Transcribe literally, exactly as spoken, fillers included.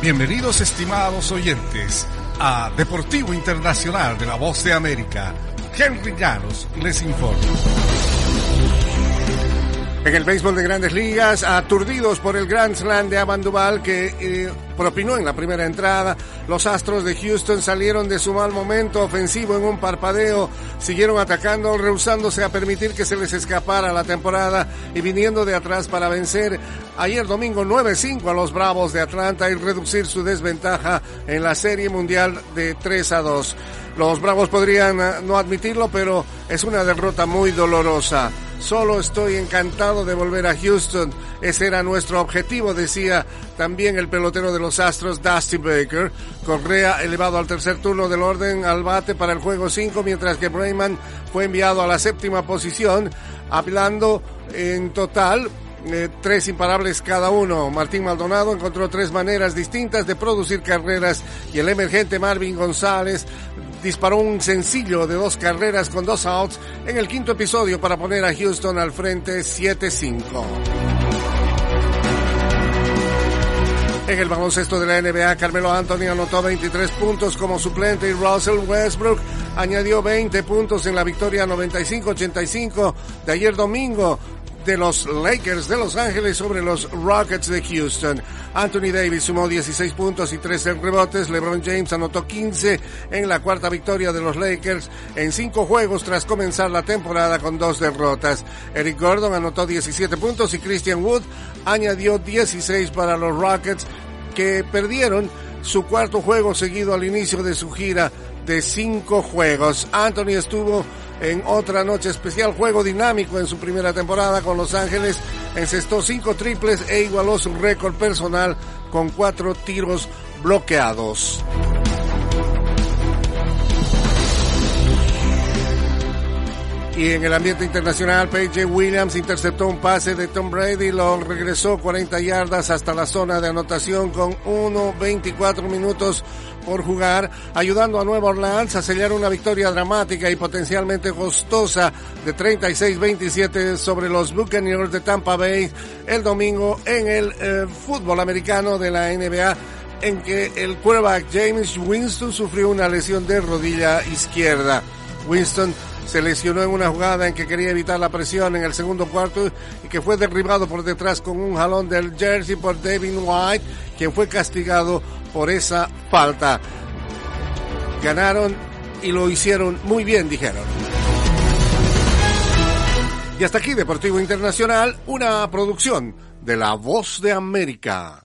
Bienvenidos, estimados oyentes, a Deportivo Internacional de la Voz de América. Henry Llanos les informa. En el béisbol de Grandes Ligas, aturdidos por el Grand Slam de Avan Duval que eh, propinó en la primera entrada, los Astros de Houston salieron de su mal momento ofensivo en un parpadeo, siguieron atacando, rehusándose a permitir que se les escapara la temporada y viniendo de atrás para vencer ayer domingo nueve cinco a los Bravos de Atlanta y reducir su desventaja en la Serie Mundial de tres a dos. Los Bravos podrían no admitirlo, pero es una derrota muy dolorosa. Solo estoy encantado de volver a Houston. Ese era nuestro objetivo, decía también el pelotero de los Astros, Dusty Baker. Correa elevado al tercer turno del orden al bate para el juego cinco, mientras que Bregman fue enviado a la séptima posición, hablando en total Eh, tres imparables cada uno. Martín Maldonado encontró tres maneras distintas de producir carreras y el emergente Marvin González disparó un sencillo de dos carreras con dos outs en el quinto episodio para poner a Houston al frente siete cinco. En el baloncesto de la N B A, Carmelo Anthony anotó veintitrés puntos como suplente y Russell Westbrook añadió veinte puntos en la victoria noventa y cinco a ochenta y cinco de ayer domingo de los Lakers de Los Ángeles sobre los Rockets de Houston. Anthony Davis sumó dieciséis puntos y trece rebotes. LeBron James anotó quince en la cuarta victoria de los Lakers en cinco juegos tras comenzar la temporada con dos derrotas. Eric Gordon anotó diecisiete puntos y Christian Wood añadió dieciséis para los Rockets, que perdieron su cuarto juego seguido al inicio de su gira de cinco juegos. Anthony estuvo en otra noche especial, juego dinámico en su primera temporada con Los Ángeles, encestó cinco triples e igualó su récord personal con cuatro tiros bloqueados. Y en el ambiente internacional, P J Williams interceptó un pase de Tom Brady, lo regresó cuarenta yardas hasta la zona de anotación con uno veinticuatro minutos por jugar, ayudando a Nueva Orleans a sellar una victoria dramática y potencialmente costosa de treinta y seis veintisiete sobre los Buccaneers de Tampa Bay el domingo en el eh, fútbol americano de la N B A, en que el quarterback Jameis Winston sufrió una lesión de rodilla izquierda. Winston se lesionó en una jugada en que quería evitar la presión en el segundo cuarto y que fue derribado por detrás con un jalón del jersey por Devin White, quien fue castigado por esa falta. Ganaron y lo hicieron muy bien, dijeron. Y hasta aquí Deportivo Internacional, una producción de La Voz de América.